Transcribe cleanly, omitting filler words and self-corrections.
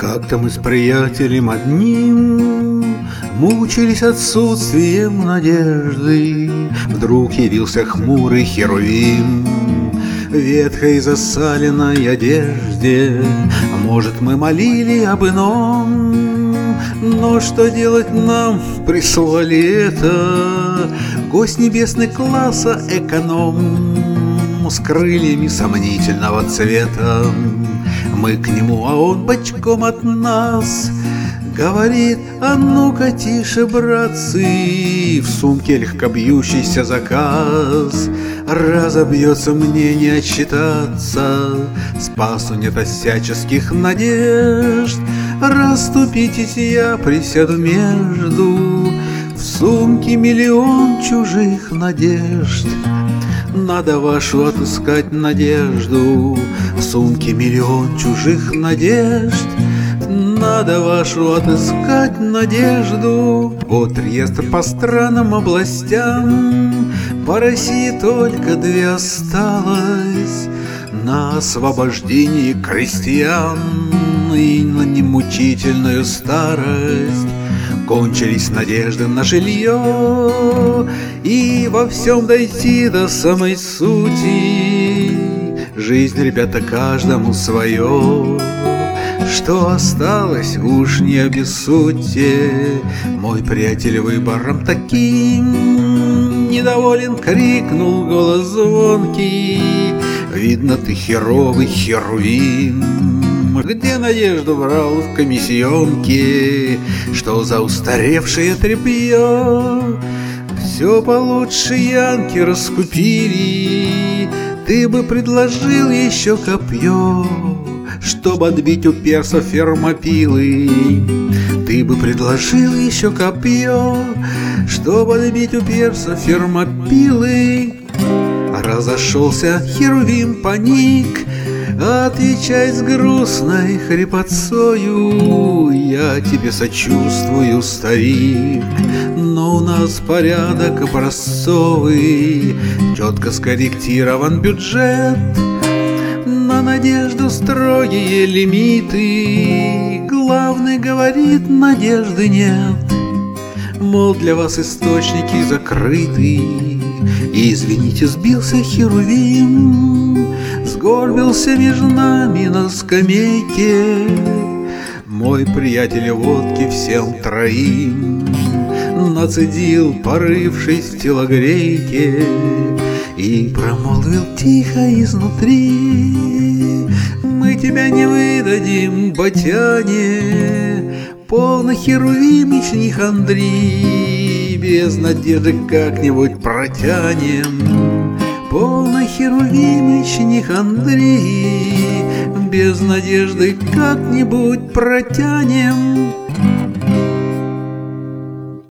Как-то мы с приятелем одним мучились отсутствием надежды. Вдруг явился хмурый Херувим в ветхой засаленной одежде. Может, мы молили об ином, но что делать нам, прислали это. Гость небесный класса эконом с крыльями сомнительного цвета. Мы к нему, а он бочком от нас говорит: а ну-ка тише, братцы, в сумке легко бьющийся заказ. Разобьется мне не отчитаться, спасу нет от всяческих надежд. Расступитесь, я присяду между, в сумке миллион чужих надежд. Надо вашу отыскать надежду, в сумке миллион чужих надежд. Надо вашу отыскать надежду. Вот реестр по странам, областям, по России только 2 осталось: на освобождение крестьян и на немучительную старость. Кончились надежды на жилье, и во всем дойти до самой сути. Жизнь, ребята, каждому свое. Что осталось, уж не обессудьте. Мой приятель выбором таким недоволен, крикнул голос звонкий: видно, ты херовый Херувим. Где надежду брал в комиссионке? Что за устаревшее тряпье? Все получше янки раскупили. Ты бы предложил еще копье, чтобы отбить у персов фермопилы. Ты бы предложил еще копье, чтобы отбить у персов фермопилы. Разошелся Херувим, паник, отвечай с грустной хрипотцою: я тебе сочувствую, старик, но у нас порядок образцовый, четко скорректирован бюджет, на надежду строгие лимиты. Главный говорит, надежды нет, мол, для вас источники закрыты. И, извините, сбился Херувим, сгорбился между нами на скамейке. Мой приятель водки всем троим нацедил, порывшись в телогрейке, и промолвил тихо изнутри: мы тебя не выдадим, батяне, полно, Херувимыч, не хандри, без надежды как-нибудь протянем. Полно, Херувимыч, не хандри, без надежды как-нибудь протянем.